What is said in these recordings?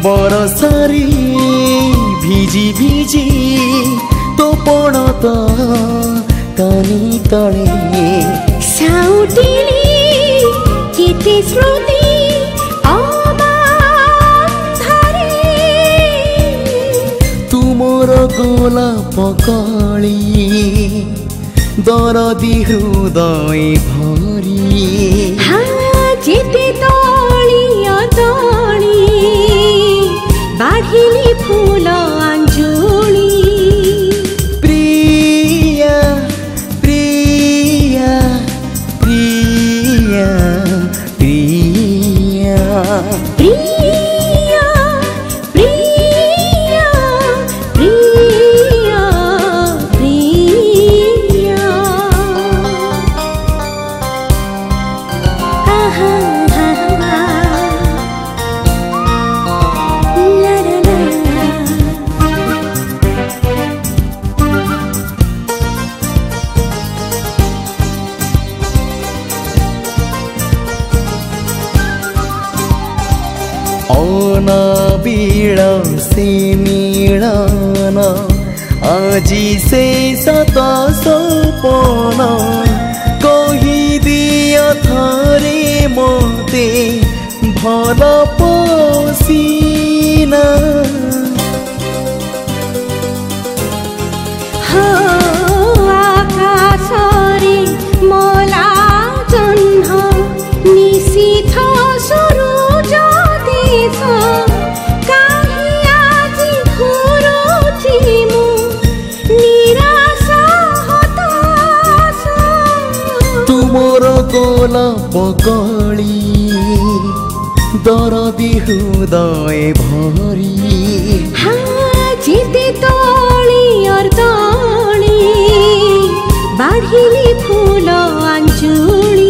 बरसारी भिजी भिजी तो पड़त कानी तले साउटिली केते स्मृति तुमर गोलाप कली दरदी हृदय भरी जेते तलिया तली बाढ़िली फूल अंजुली प्रिया प्रिया प्रिया प्रिया प्रिया प्रिया प्रिया प्रिया आहा हा हा ला ला ला अनाबिल से मिलन आजी से सत सपन कही दिया थारे मते भल पसीना हो आकाशरे मला जह्न निशिथ सुरुज देश काहे आजि घुरुछि मु निराश हताश तुमर गोलाप कली दरदी हृदय भरी जेते तलियर तली बाढ़िली फूल अंजुली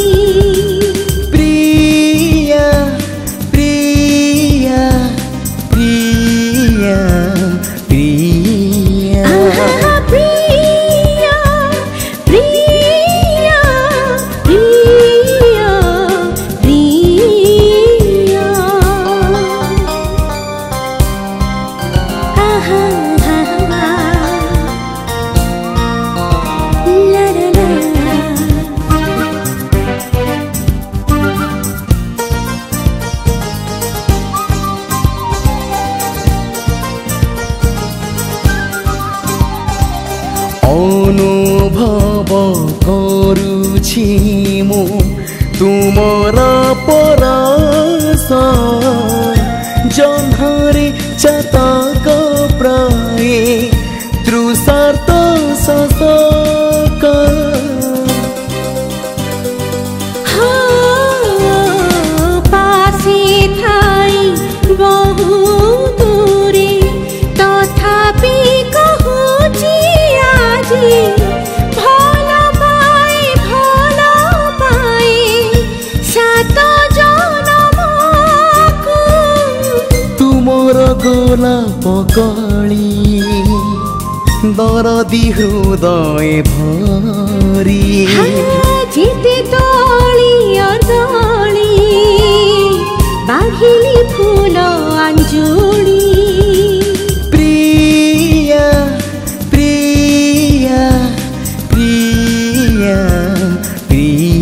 प्रिया प्रिया प्रिया प्रिया प्रिया प्रिया प्रिया प्रिया आहा हा हा ला ला ला अनुभव करुछि मु तुमर परस जन्हरे चातक प्राय तृषार्त शशक पासे थाई बहु दूरे तथापि कहुछि आजि भल पाए सात जनमकु तुमर गोलाप कली दरदी हृदय भरी जेते तलियर तली बाढ़िली फूल अंजुली प्रिया प्रिया प्रिया प्रिया